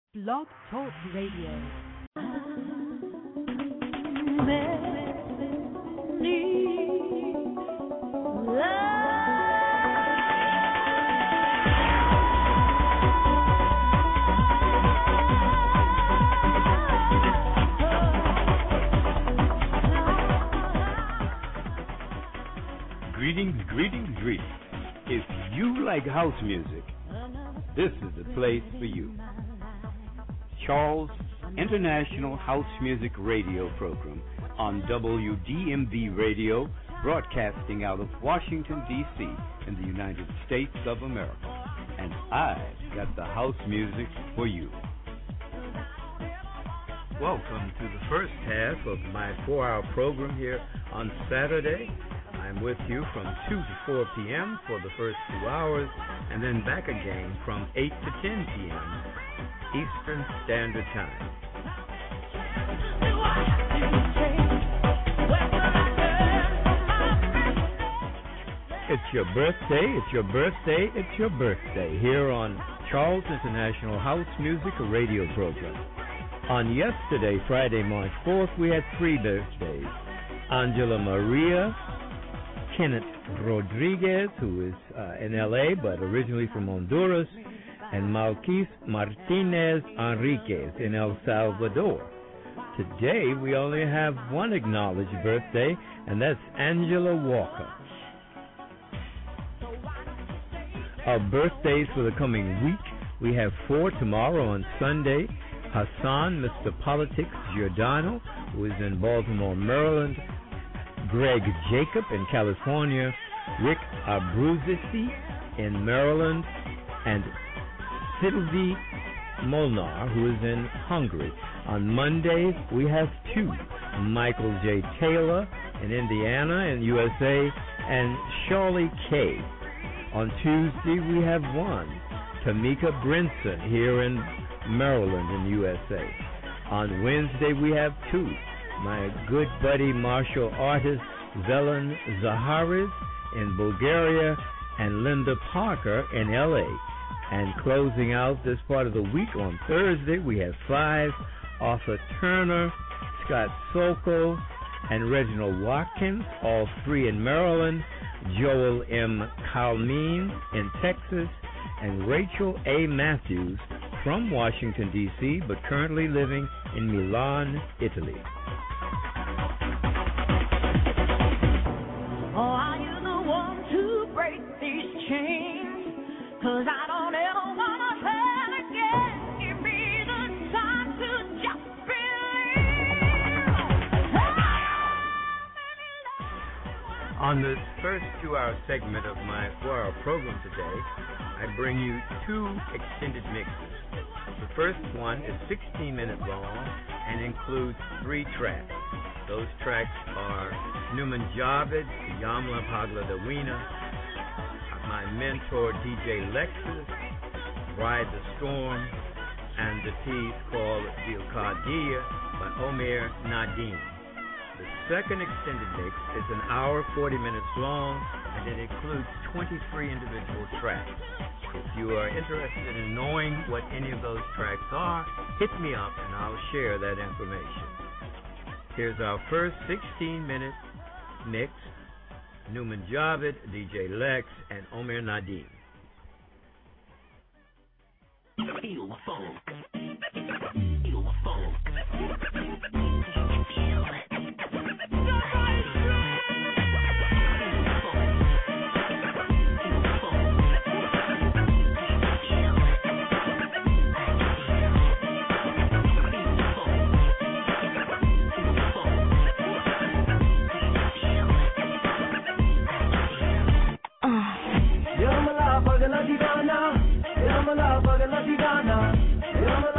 Blog Talk Radio. Greetings, greetings, greetings. If you like house music, this is the place for you. Charles International House Music Radio Program on WDMV Radio, broadcasting out of Washington, D.C. in the United States of America. And I've got the house music for you. Welcome to the first half of my 4-hour program here on Saturday. I'm with you from 2 to 4 p.m. for the first 2 hours, and then back again from 8 to 10 p.m. Eastern Standard Time. It's your birthday, it's your birthday, it's your birthday here on Charles International House Music Radio Program. On yesterday, Friday, March 4th, we had 3 birthdays. Angela Maria, Kenneth Rodriguez, who is in L.A. but originally from Honduras, and Malquis Martinez Enriquez in El Salvador. Today, we only have one acknowledged birthday, and that's Angela Walker. Our birthdays for the coming week, we have 4 tomorrow on Sunday. Hassan, Mr. Politics Giordano, who is in Baltimore, Maryland. Greg Jacob in California. Rick Abruzzi in Maryland. And Sylvie Molnar, who is in Hungary. On Monday, we have 2. Michael J. Taylor in Indiana in USA, and Charlie Kay. On Tuesday, we have 1. Tamika Brinson here in Maryland in USA. On Wednesday, we have 2. My good buddy martial artist Zelan Zaharis in Bulgaria, and Linda Parker in L.A. And closing out this part of the week on Thursday, we have 5. Arthur Turner, Scott Sokol, and Reginald Watkins, all 3 in Maryland. Joel M. Calmine in Texas, and Rachel A. Matthews from Washington, D.C., but currently living in Milan, Italy. Oh, are you the one to break these chains? 'Cause I don't ever want to hurt again. Give me the time to just believe. On this first 2-hour segment of my 4-hour program today, I bring you 2 extended mixes. The first one is 16 minutes long and includes 3 tracks. Those tracks are Newman Javed, Yamla Pagladawina, my mentor DJ Lexus, Ride the Storm, and the piece called Dil Qadir by Omer Nadim. The second extended mix is an hour, 40 minutes long, and it includes 23 individual tracks. If you are interested in knowing what any of those tracks are, hit me up and I'll share that information. Here's our first 16-minute mix. Newman Javed, DJ Lex, and Omer Nadim. Feel the funk. Feel the funk. Feel it. Yamala, Bagala Divana, Yamala, Bagala Divana, Yamala.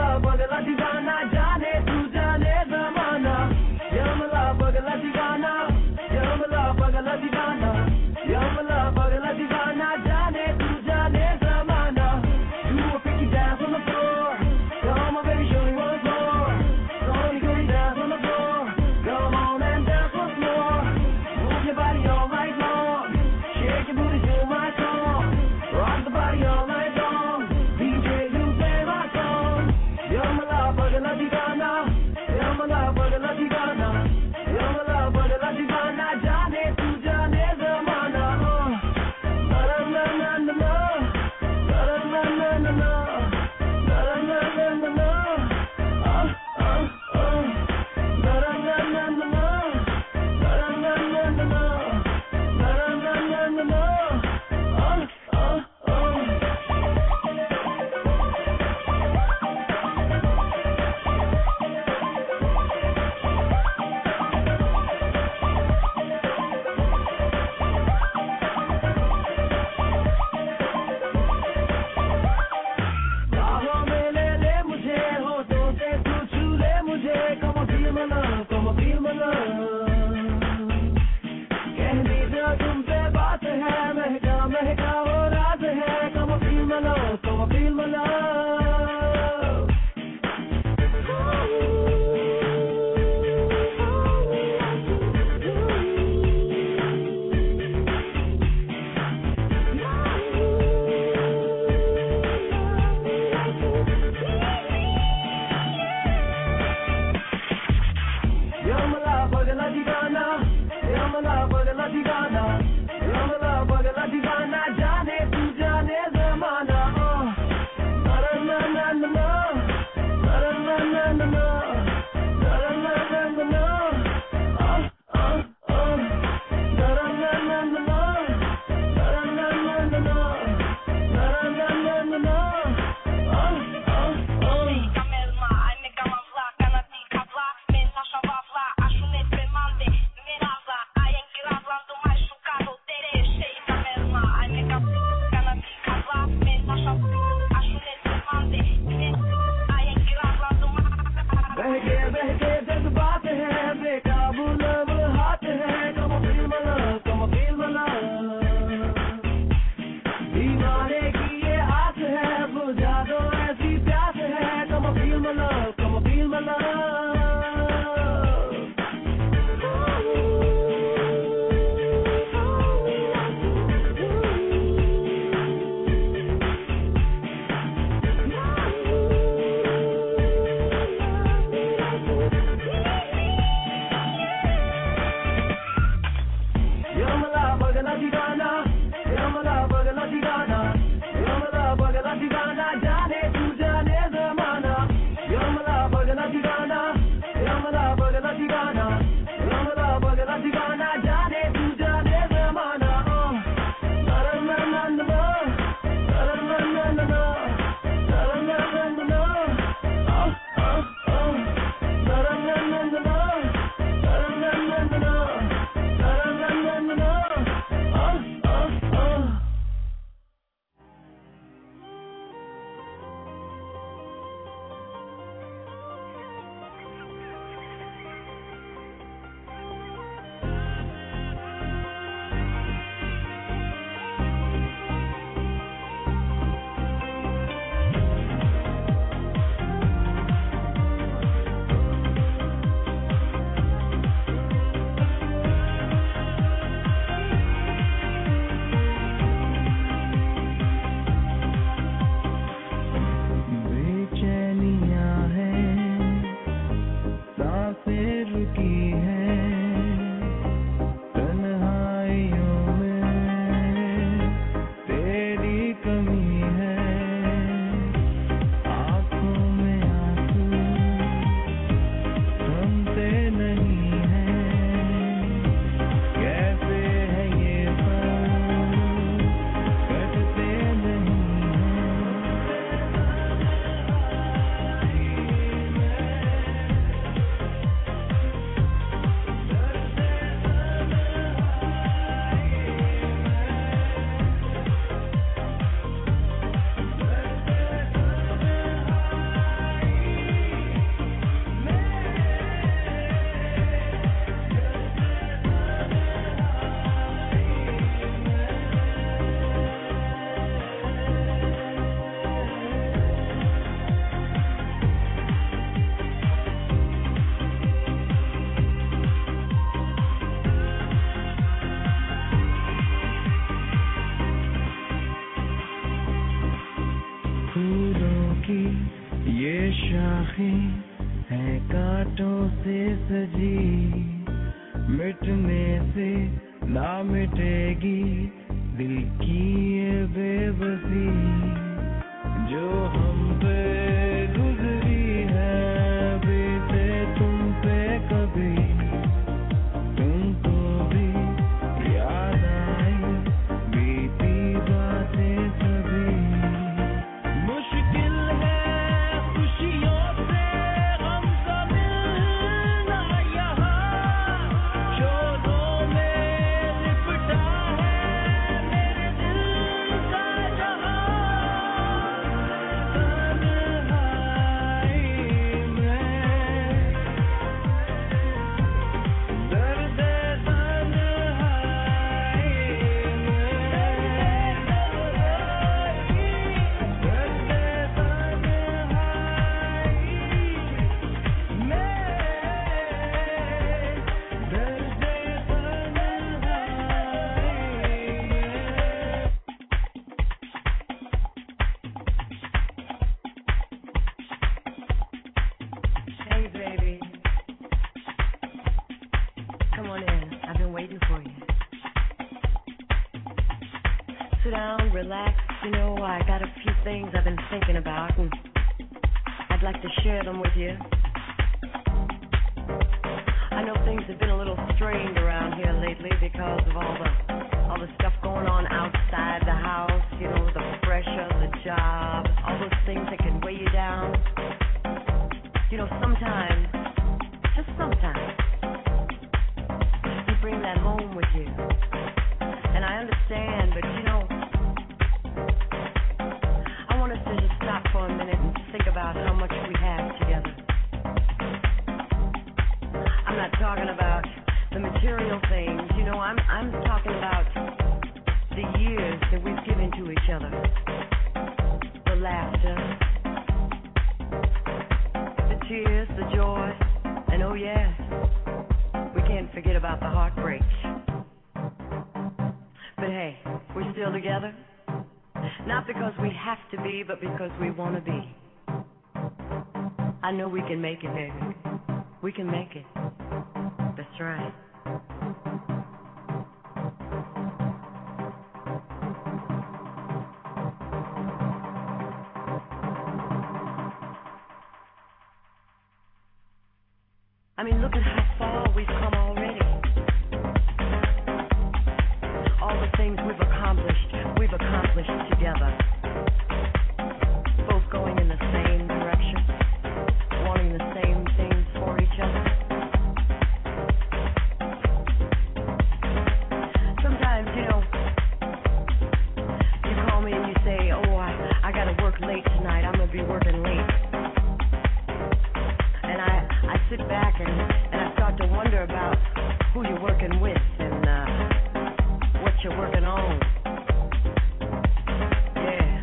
आँखें हैं कांटों से सजी, मिटने से ना मिटेगी दिल की ये बेबसी जो हम पे गुजरी है, बीते तुम पे कभी तुमको भी याद आई बीती बातें सभी। मुश्किल है खुशियों से गम का मिलना यहाँ, शोरों में लिपटा है मेरे दिल का जहां, तन्हाई में दर्द Hey, baby. Come on in. I've been waiting for you. Sit down, relax. You know, I got a few things I've been thinking about, and I'd like to share them with you. I know things have been a little strained around here lately because of all the stuff going on outside the house, you know, the pressure, the job, all those things that can weigh you down. You know, sometimes, just sometimes, you bring that home with you. And I understand, but you know, I want us to just stop for a minute and think about how much we have together. I'm not talking about the material things, you know, I'm talking about the years that we've given to each other. The laughter, the tears, the joy, and oh yes, we can't forget about the heartbreak. But hey, we're still together, not because we have to be, but because we want to be. I know we can make it, baby. We can make it. That's right. I mean, look at how far we've come already. All the things we've accomplished together. Both going in the same direction, wanting the same things for each other. Sometimes, you know, you call me and you say, oh, I gotta work late tonight, I'm gonna be working late. And I sit back and I start to wonder about who you're working with and what you're working on. Yeah.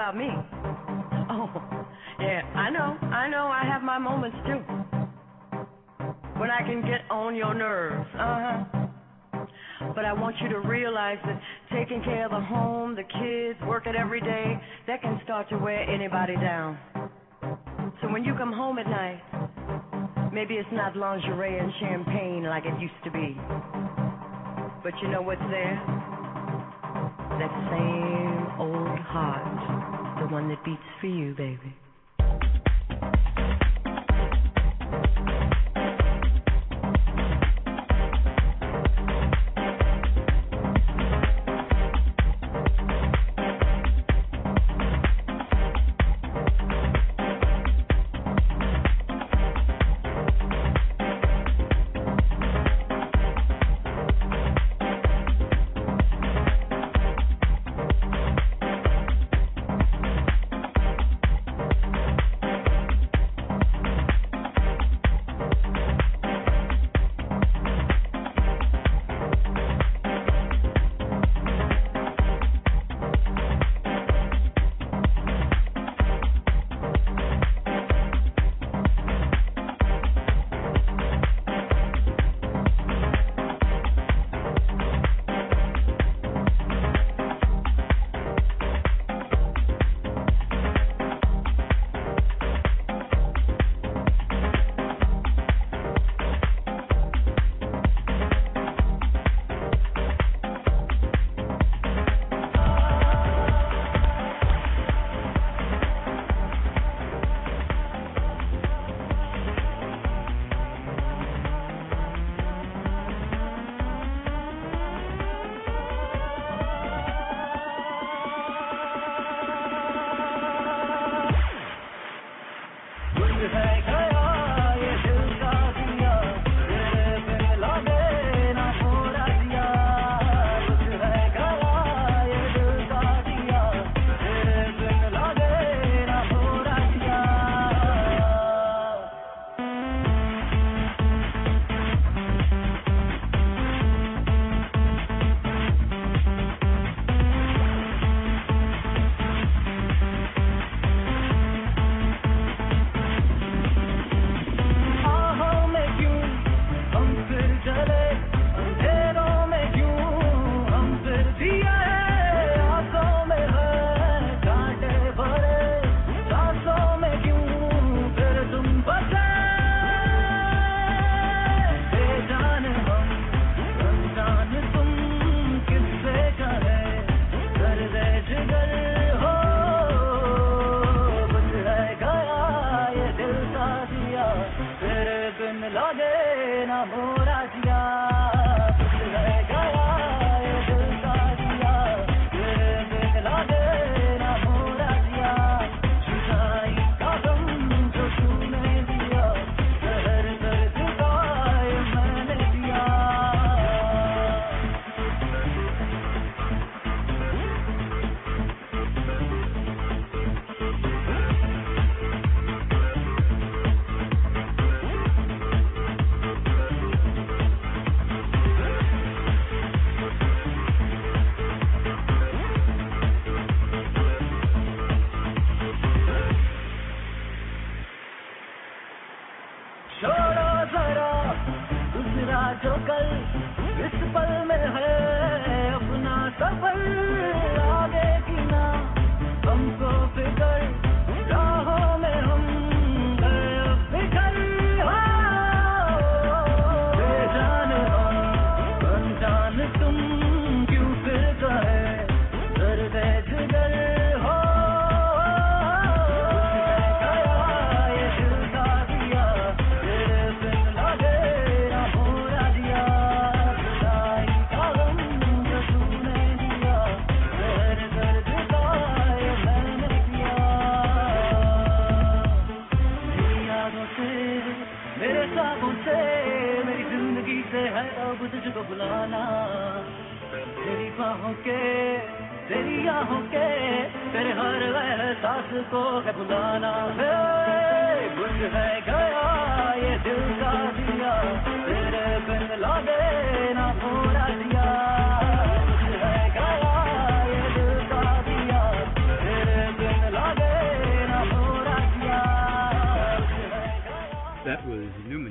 about me. Oh, yeah, I know. I have my moments too. When I can get on your nerves. But I want you to realize that taking care of the home, the kids, working every day, that can start to wear anybody down. So when you come home at night, maybe it's not lingerie and champagne like it used to be. But you know what's there? That same old heart, the one that beats for you, baby.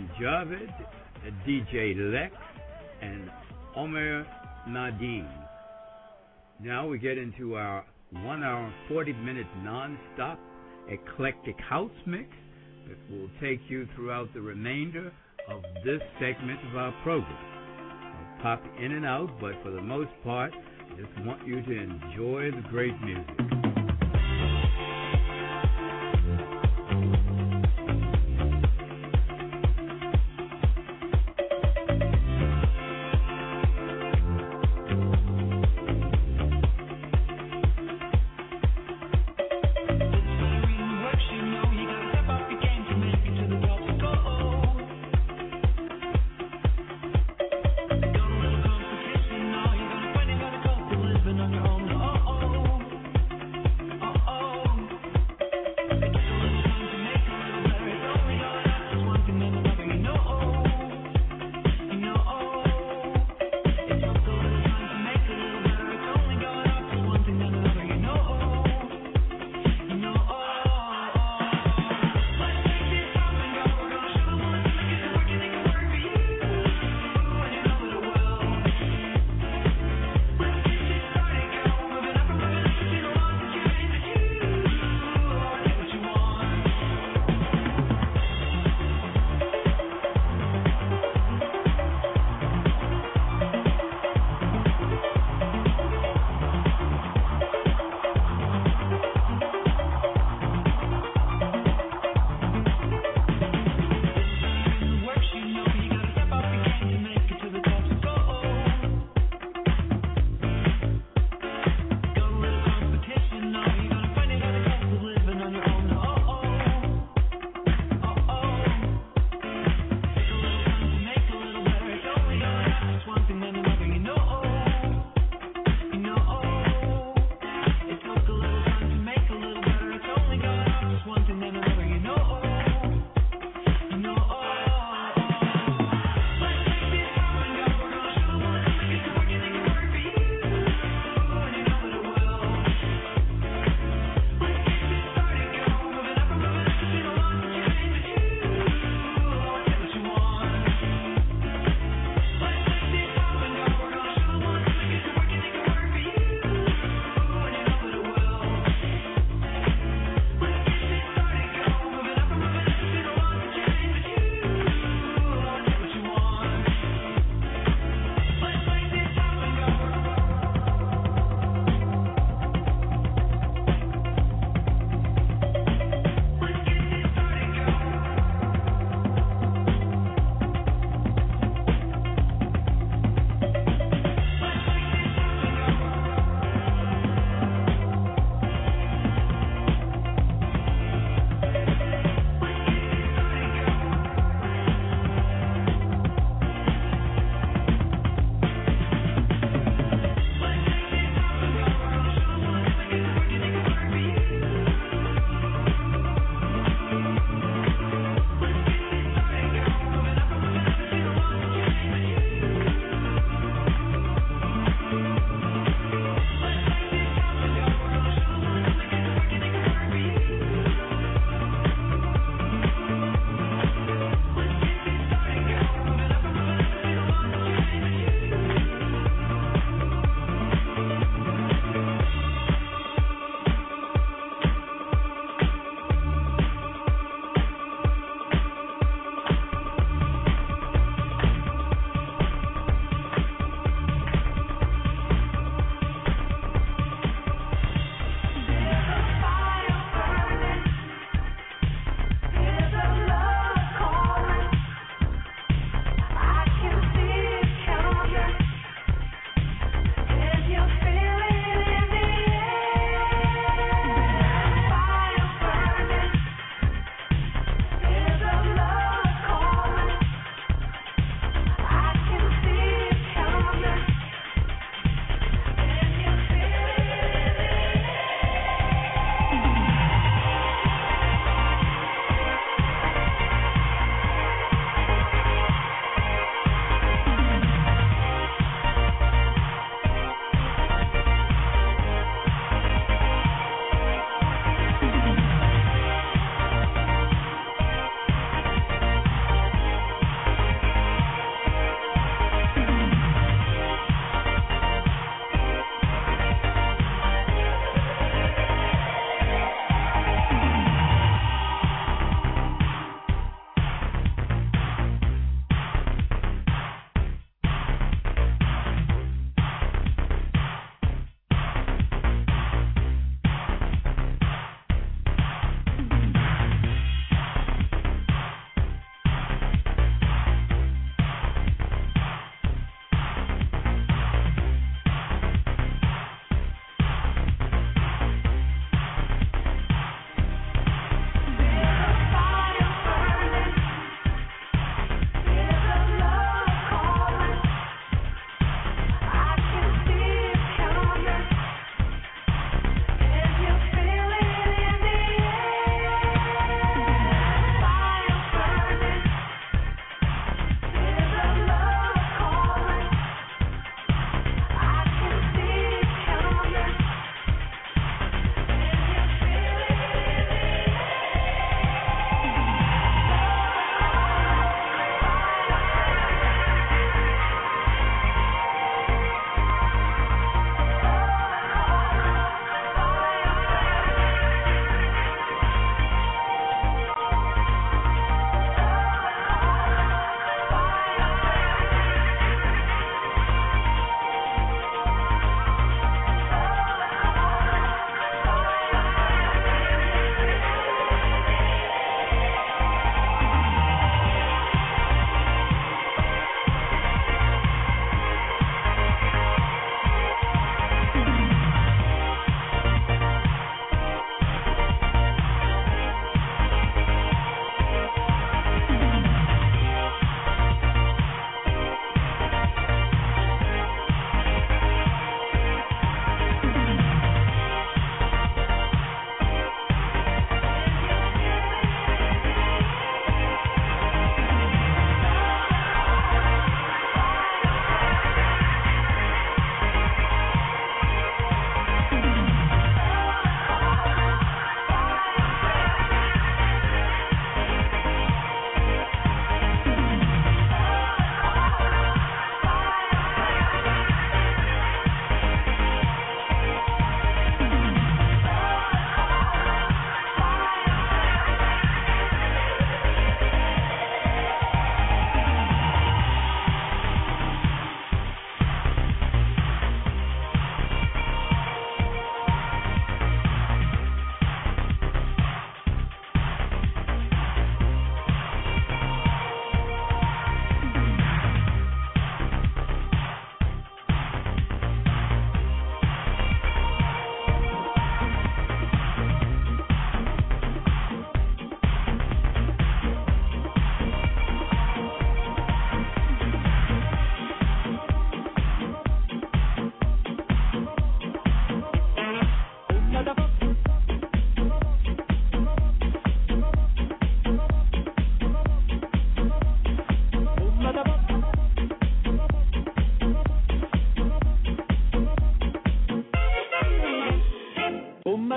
Javed, DJ Lex, and Omer Nadim. Now we get into our 1 hour, 40-minute non-stop eclectic house mix that will take you throughout the remainder of this segment of our program. I'll pop in and out, but for the most part, I just want you to enjoy the great music. Living on your own, oh, oh.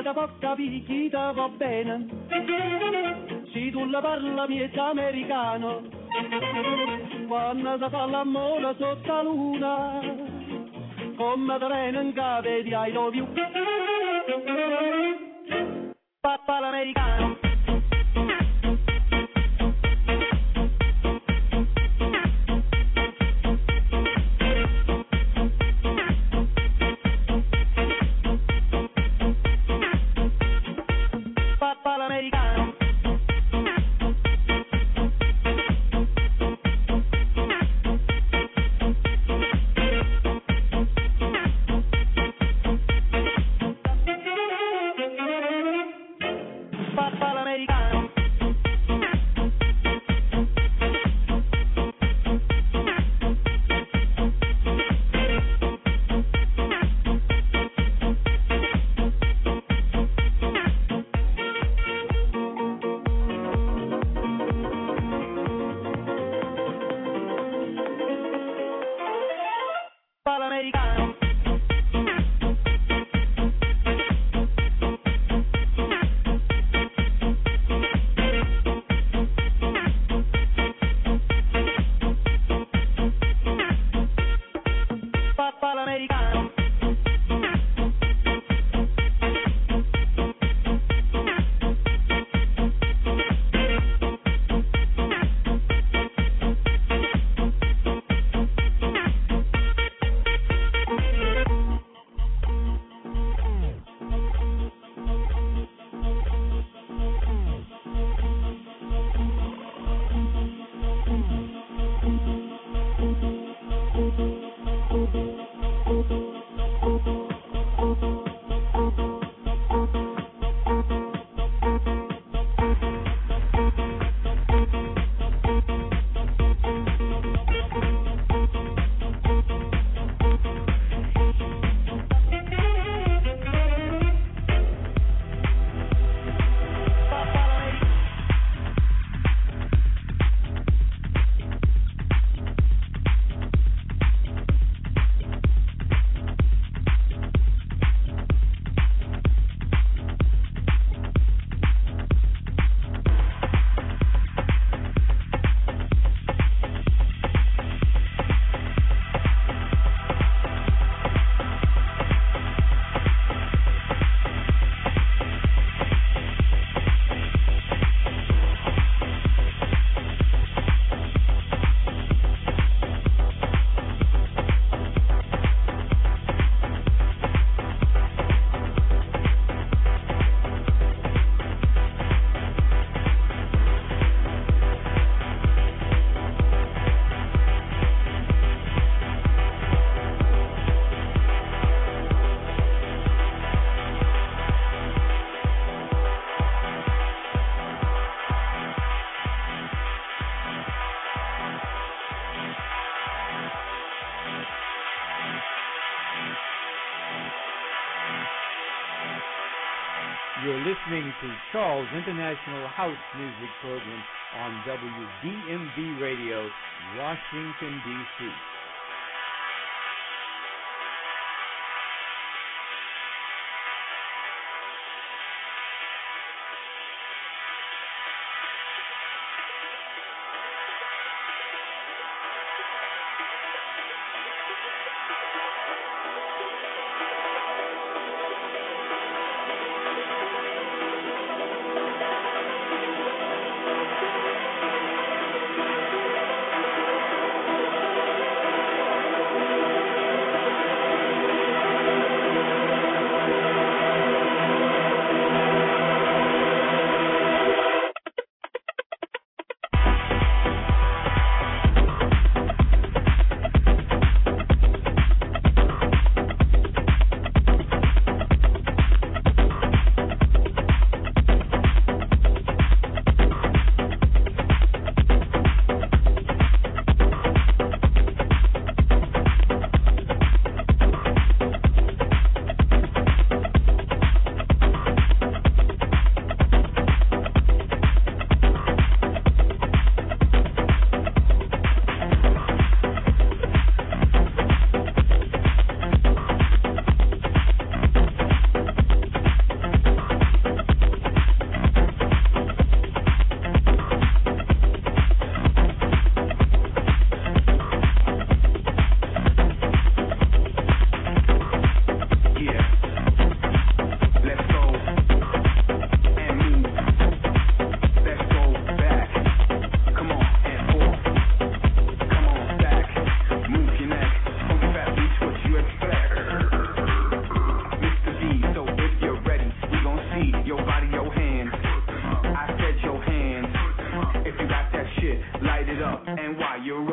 mica può capire chi ti va bene. Se tu la parla miezza americano, quando si fa l'amore sotto la luna, come te viene in capo di I love you. Papà l'americano. You're listening to Charles International House Music Program on WDMV Radio, Washington, D.C.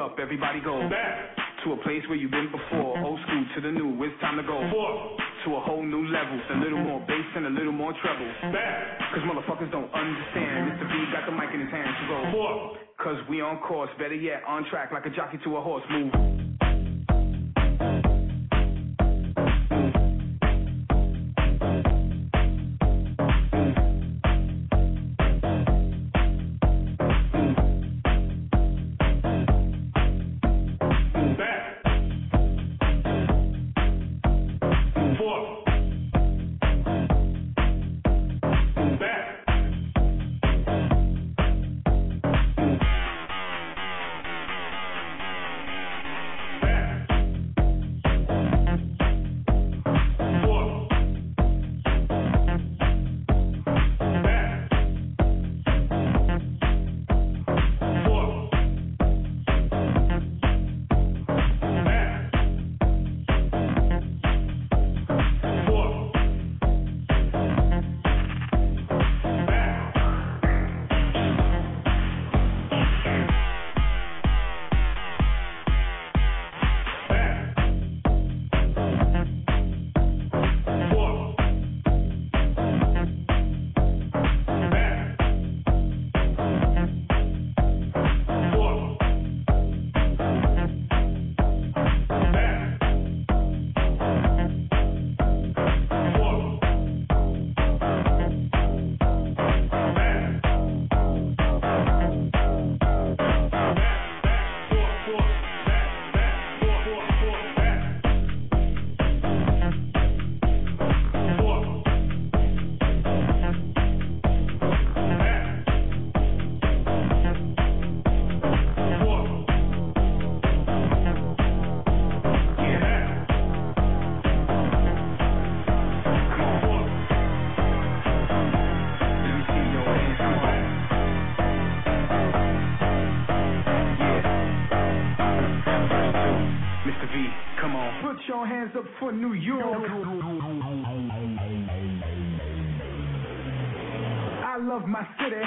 up, everybody go back to a place where you've been before. Old school to the new, it's time to go to a whole new level. A little more bass and a little more treble. Cause motherfuckers don't understand. Mr. V got the mic in his hand to go. Cause we on course, better yet, on track like a jockey to a horse. Move. Up for New York. I love my city.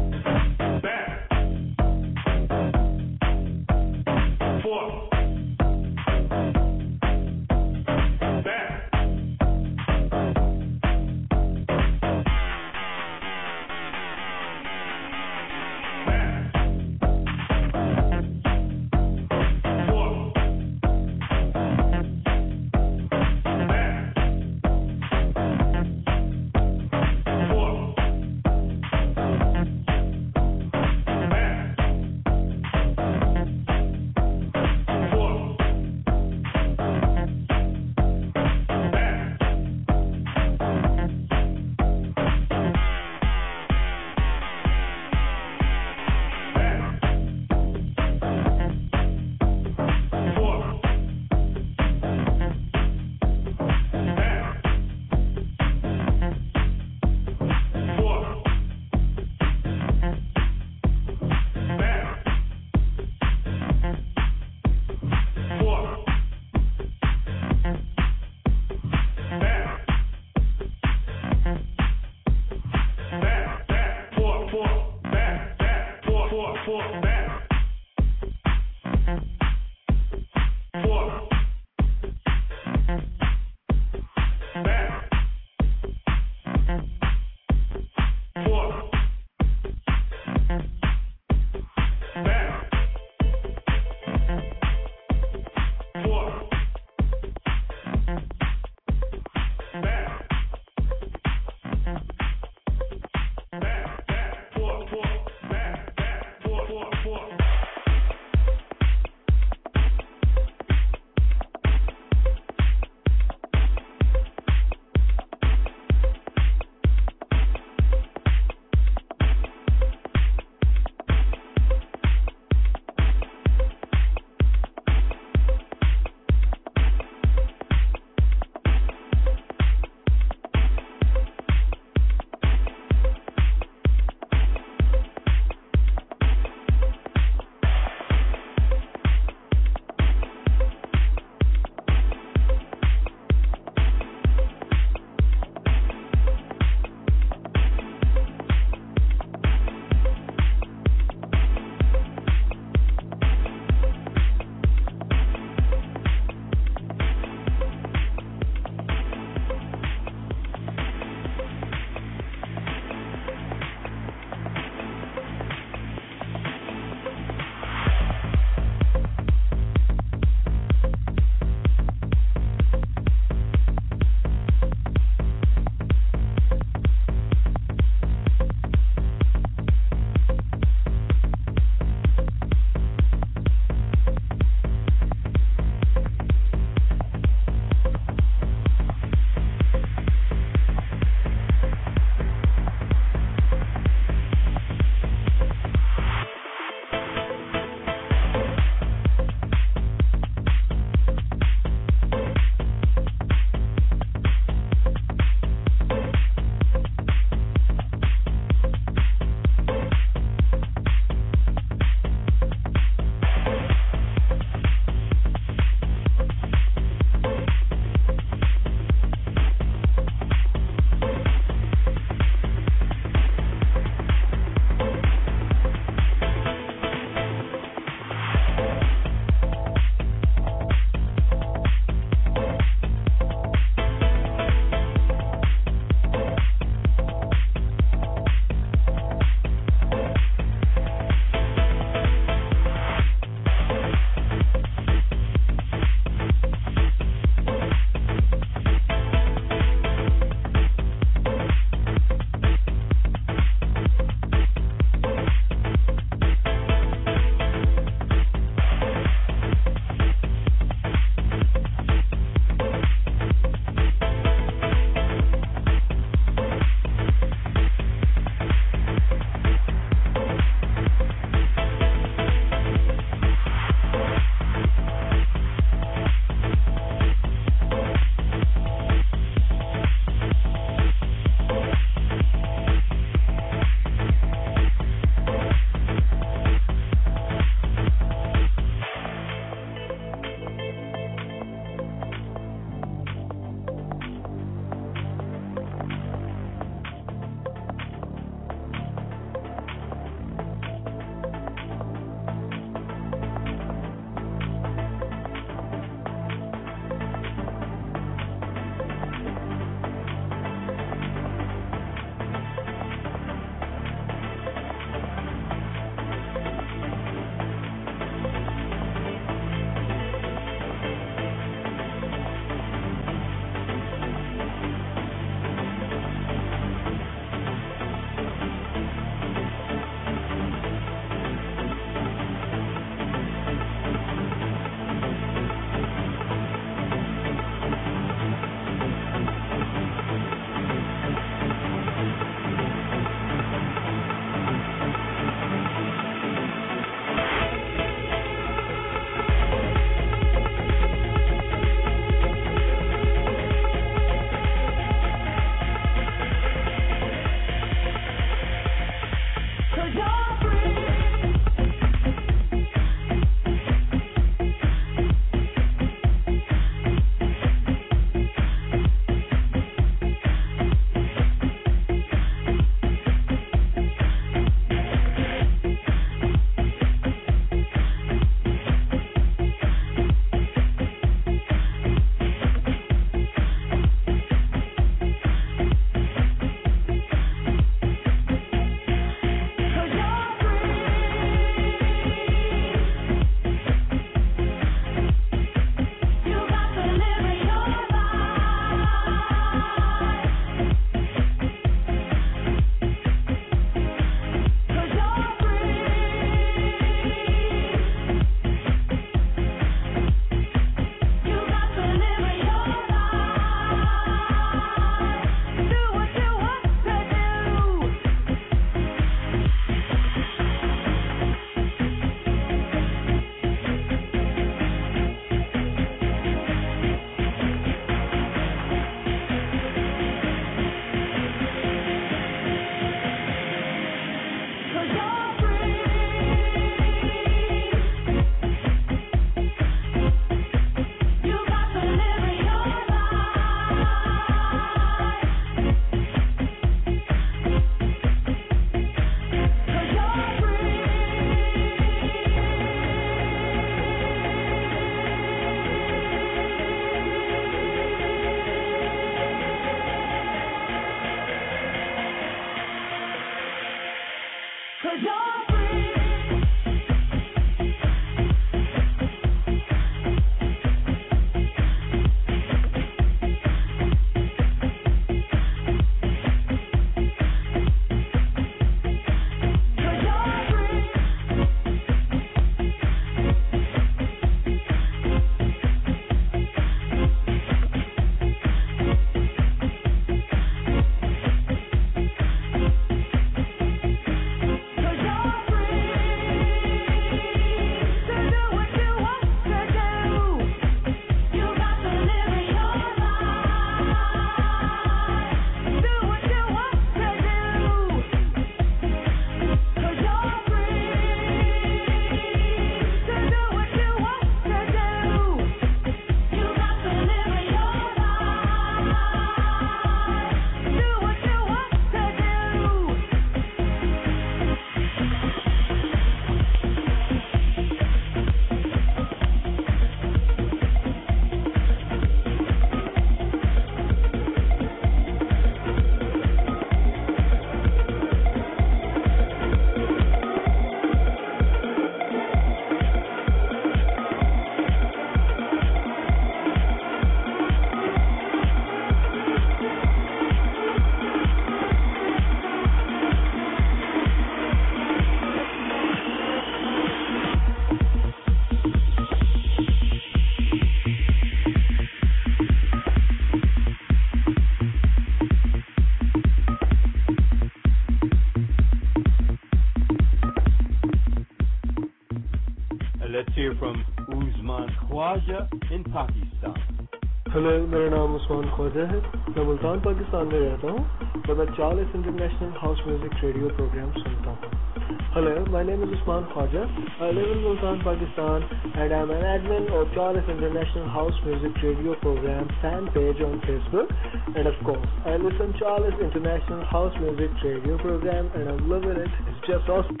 Khwaja in Pakistan. Hello, मेरा नाम उस्मान ख्वाजा है. मैं मुल्तान पाकिस्तान में रहता हूँ और मैं Charles international house music radio programme सुनता हूँ. Hello, my name is Usman Khwaja. I live in Multan, Pakistan, and I'm an admin of Charles International House Music Radio Program fan page on Facebook. And of course, I listen to Charles International House Music Radio Program, and I'm loving it. It's just awesome.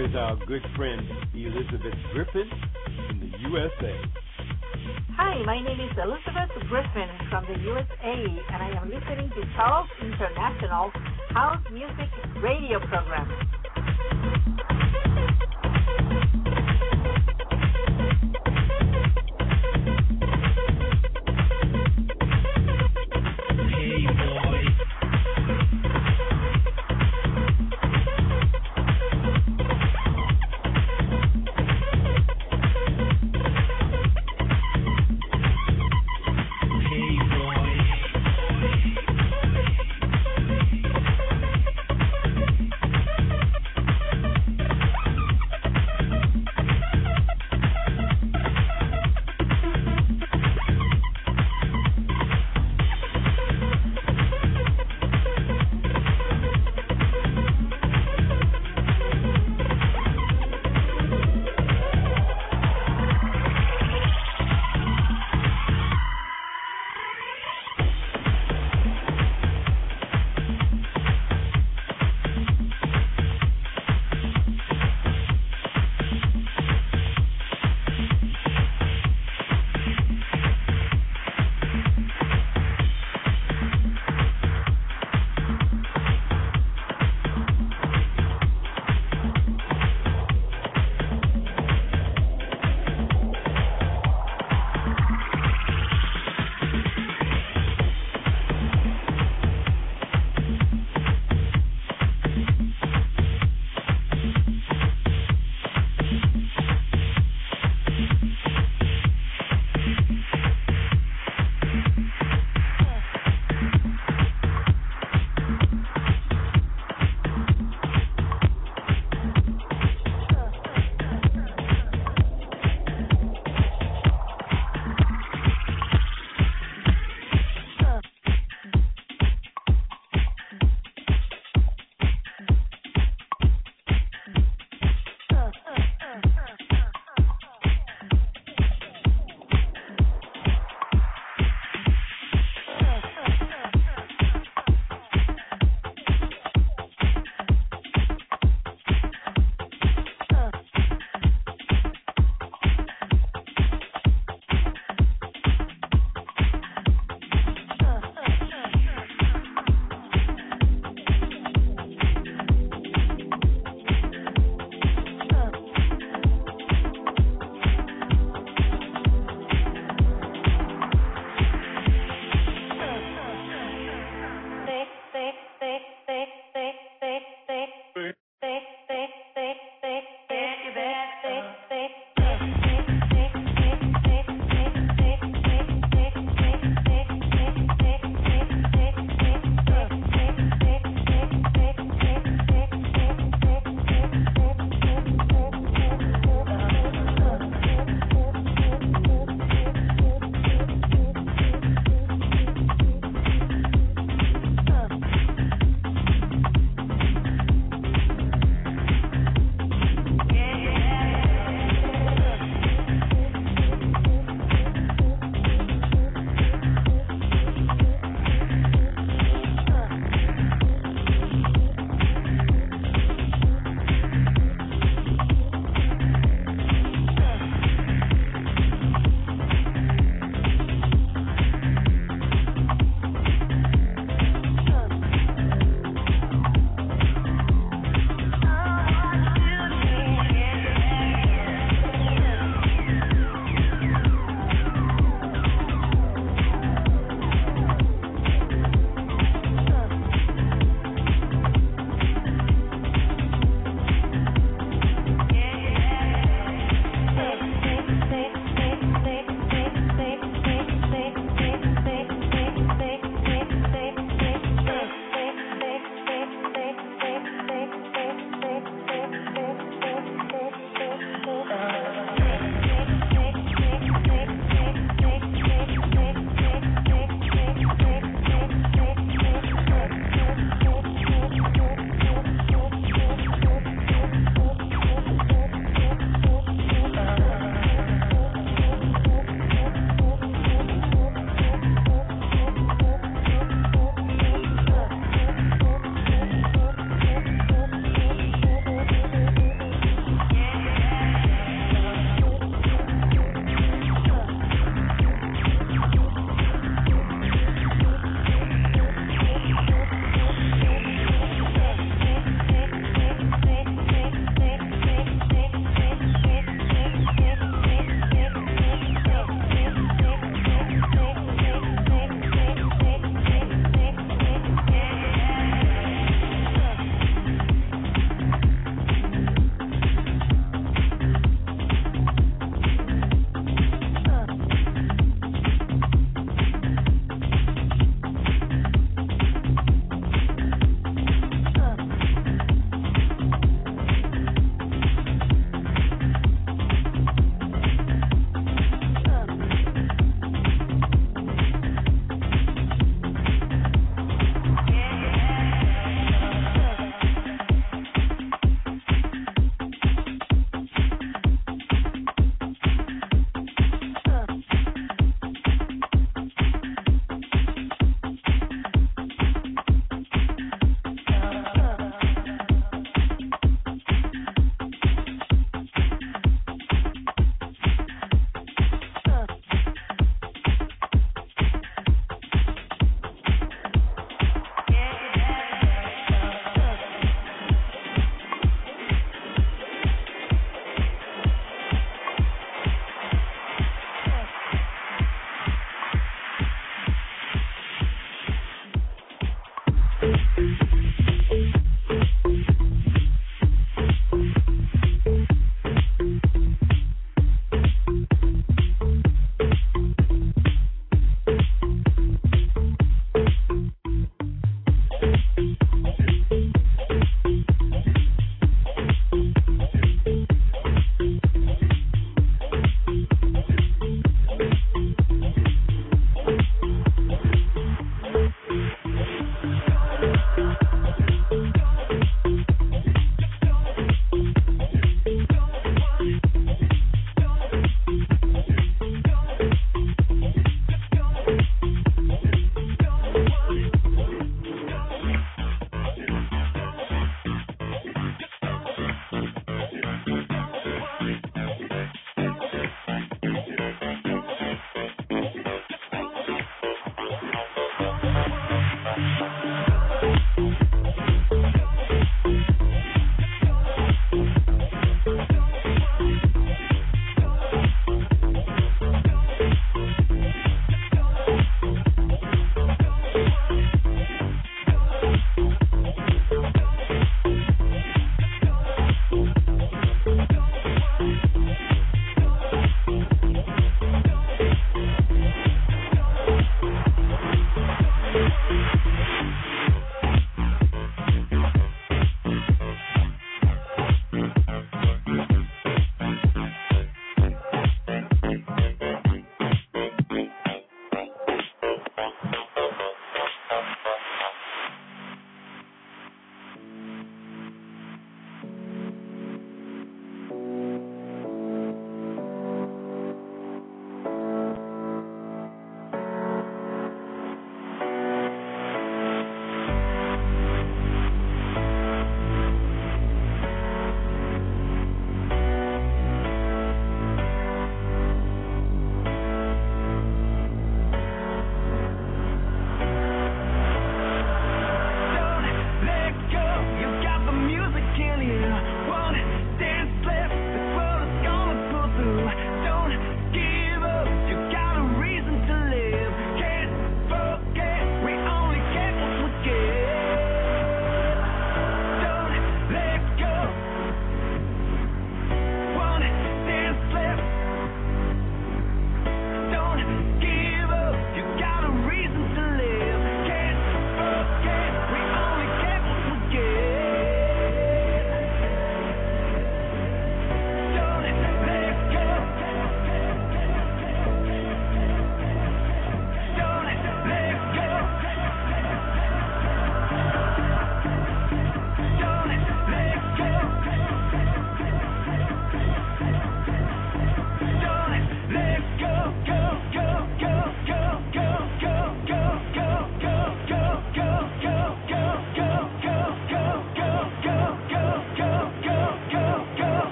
here is our good friend Elizabeth Griffin from the USA. Hi, my name is Elizabeth Griffin from the USA, and I am listening to Charles International House Music Radio Program.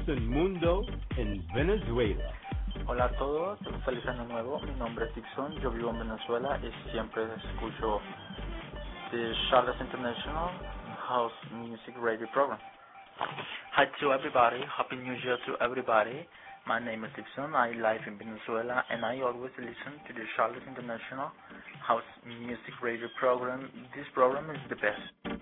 Nelson Mundo en Venezuela. Hola a todos, feliz año nuevo. Mi nombre es Dixon, yo vivo en Venezuela y siempre escucho the Charles International House Music Radio Program. Hi to everybody, Happy New Year to everybody. My name is Dixon, I live in Venezuela and I always listen to the Charles International House Music Radio Program. This program is the best.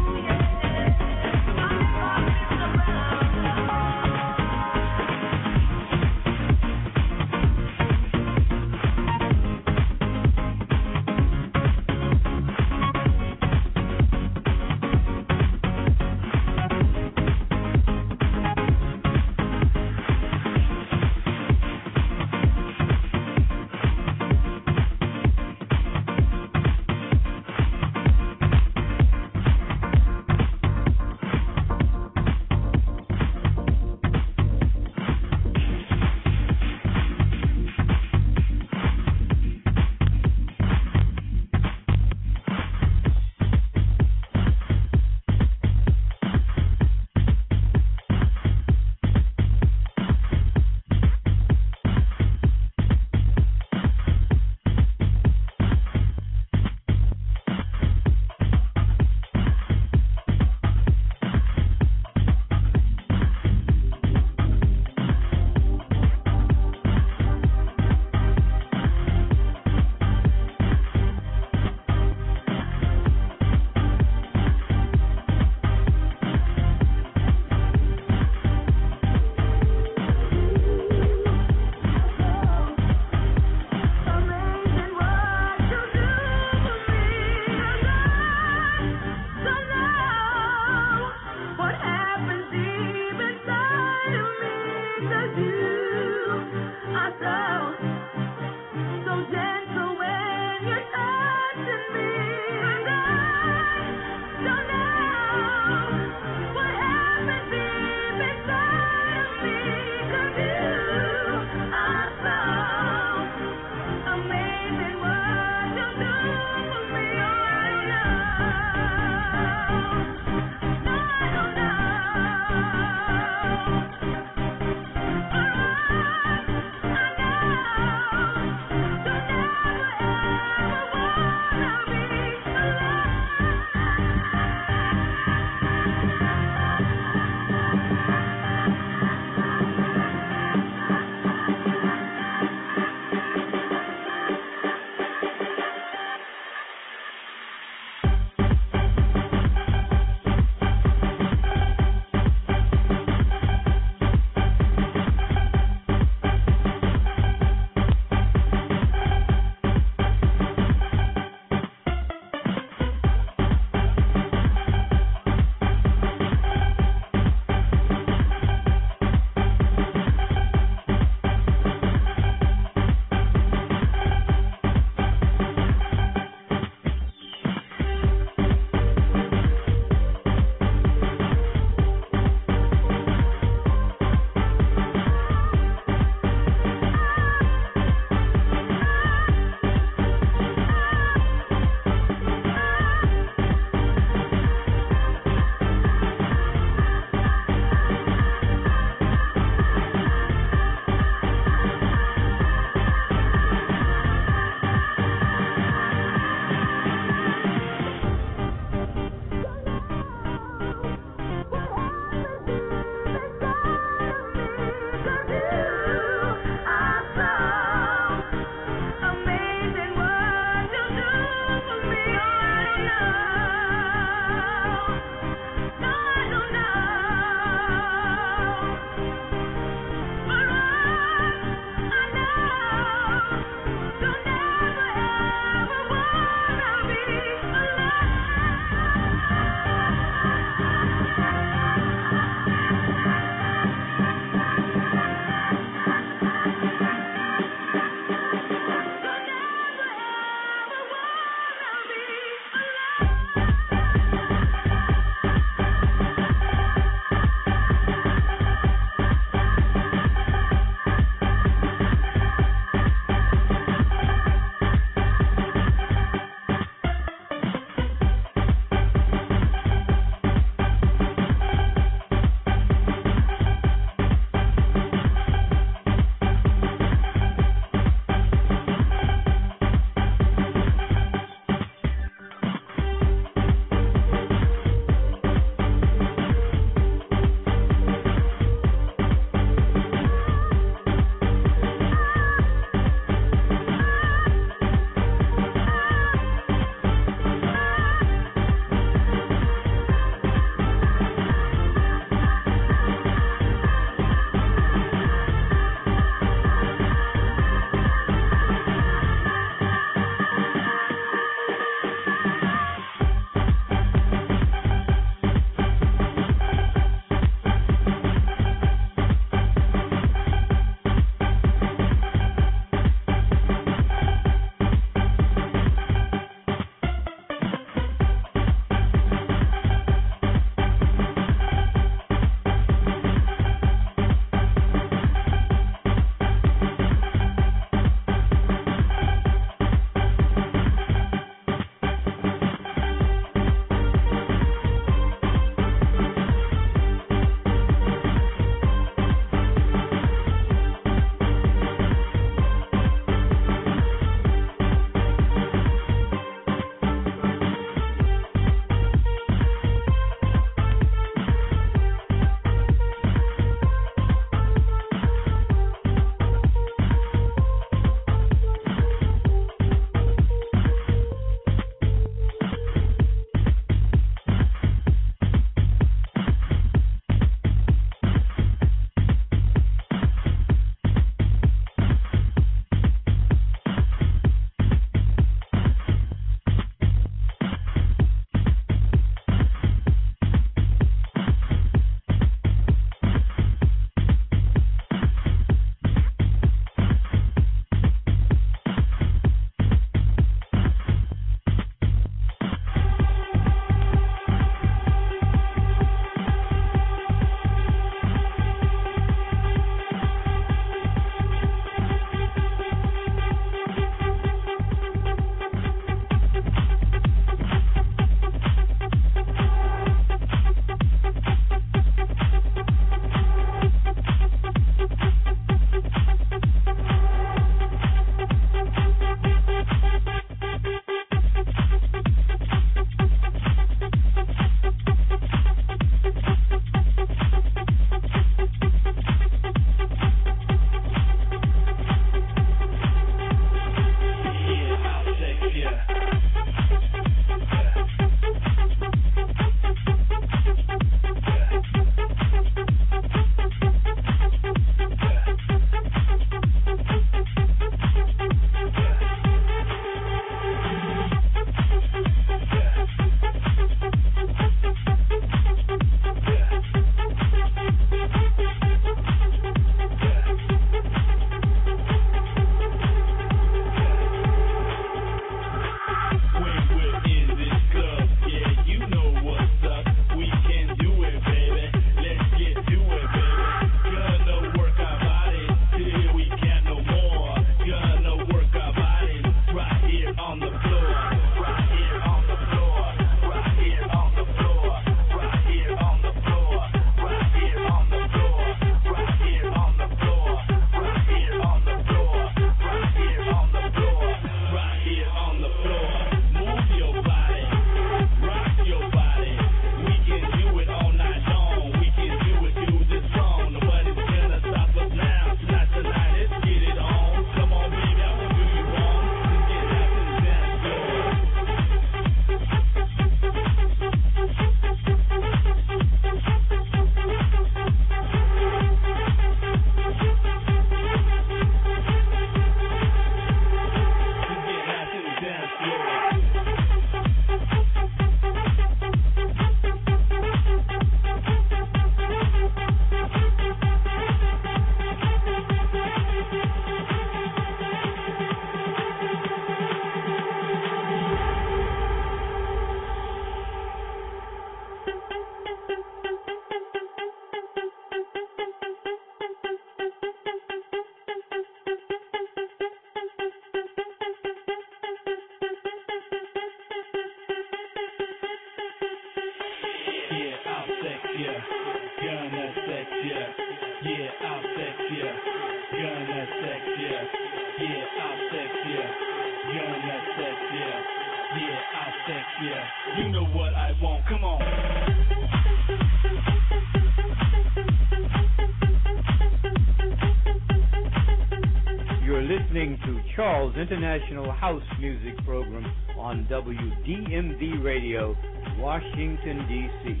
International House Music Program on WDMV Radio, Washington, D.C.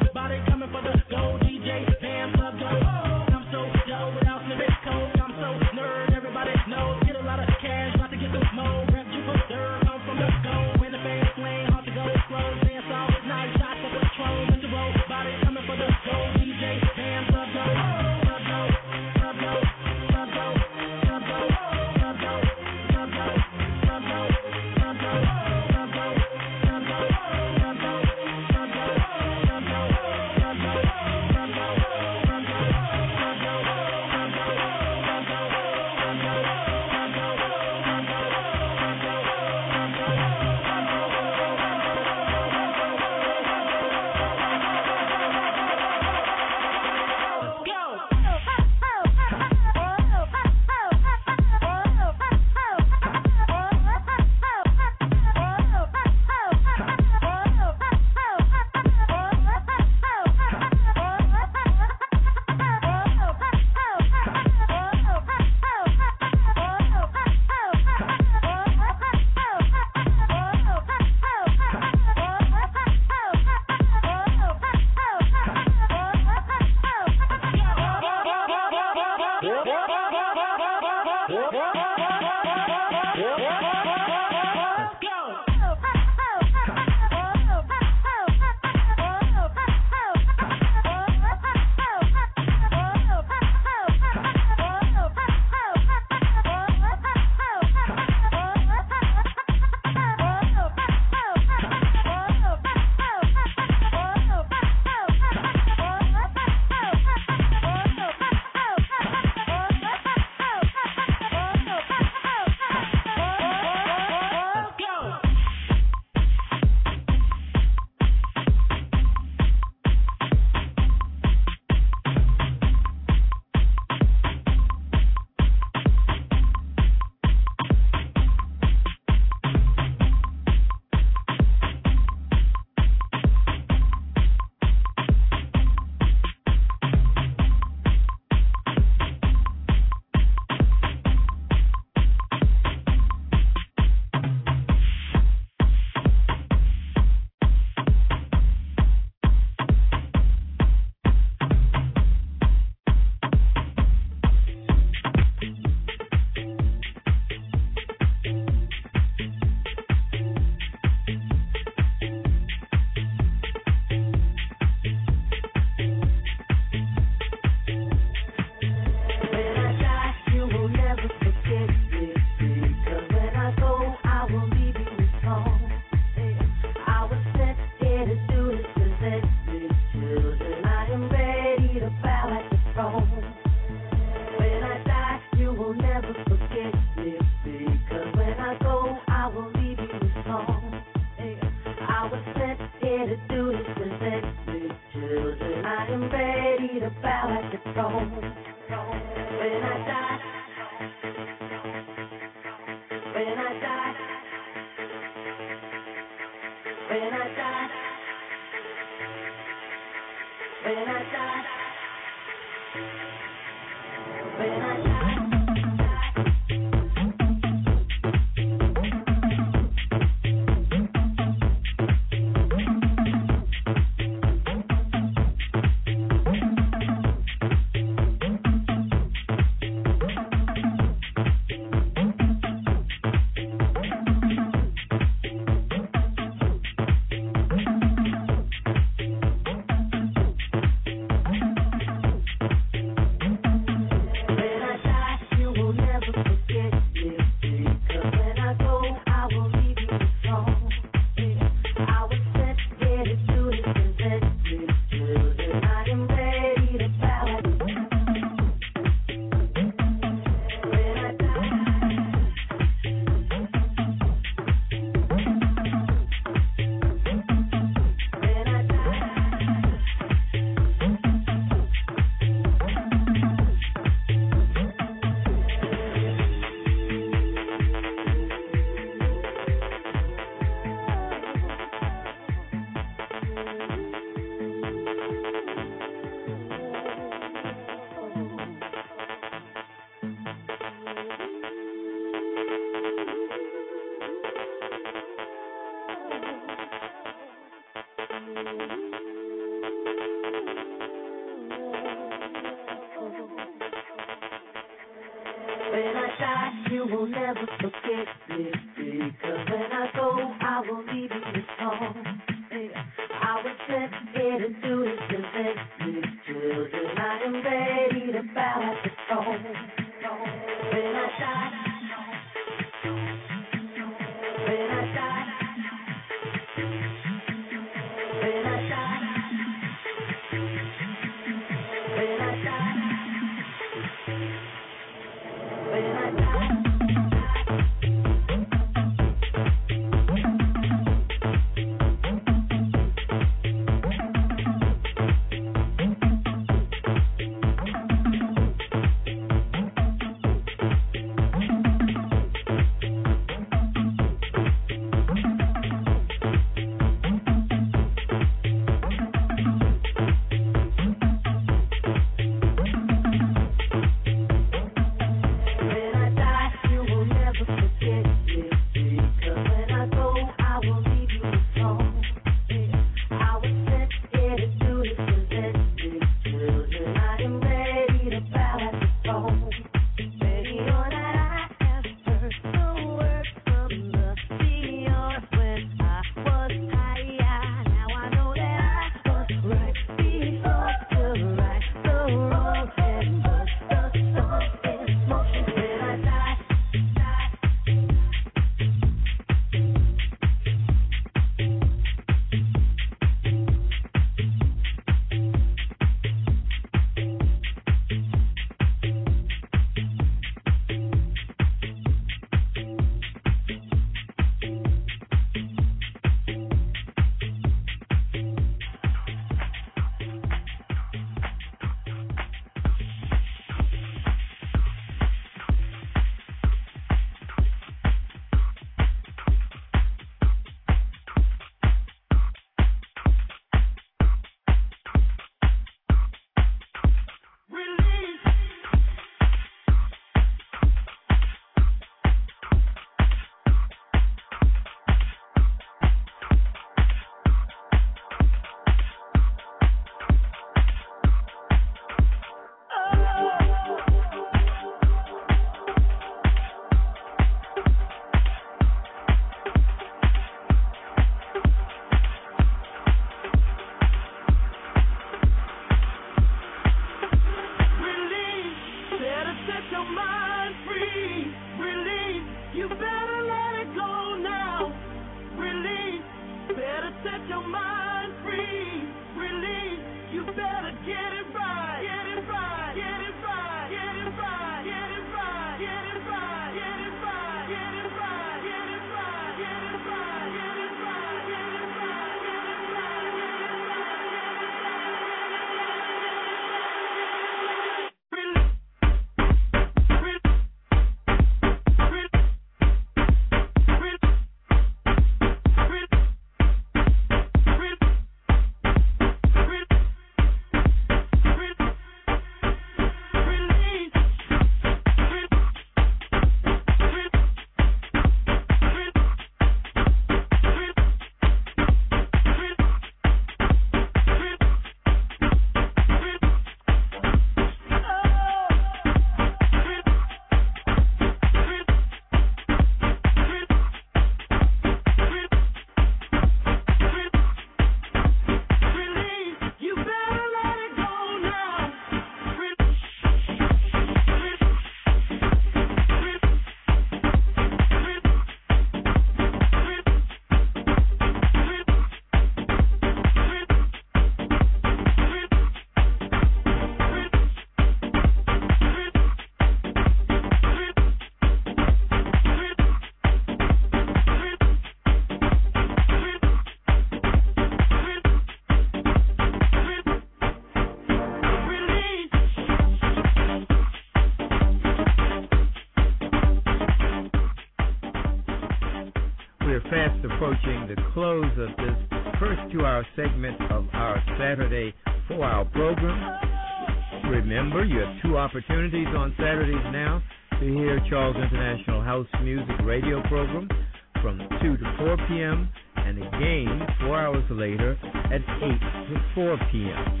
fast approaching the close of this first 2-hour segment of our Saturday 4-hour program. Remember, you have 2 opportunities on Saturdays now to hear Charles International House Music Radio program from 2 to 4 p.m. and again 4 hours later at 8 to 4 p.m.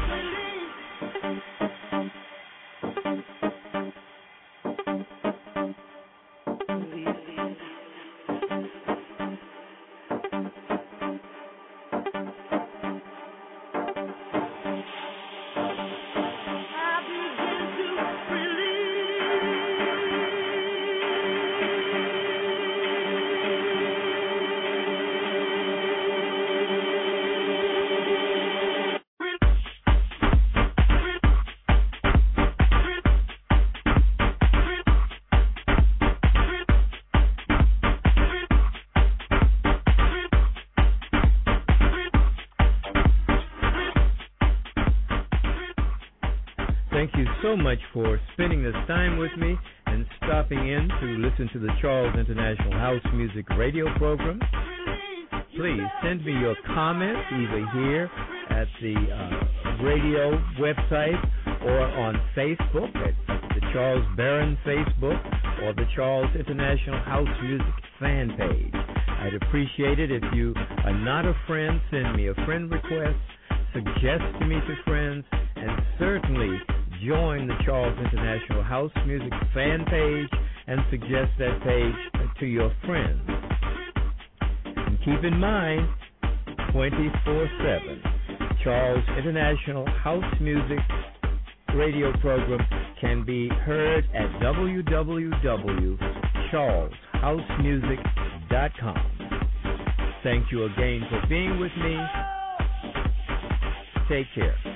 Thank you so much for spending this time with me and stopping in to listen to the Charles International House Music Radio program. Please send me your comments either here at the radio website or on Facebook at the Charles Barron Facebook or the Charles International House Music fan page. I'd appreciate it if you are not a friend, send me a friend request, suggest to me to friends, and certainly join the Charles International House Music fan page and suggest that page to your friends. And keep in mind, 24/7, Charles International House Music radio program can be heard at www.charleshousemusic.com. Thank you again for being with me. Take care.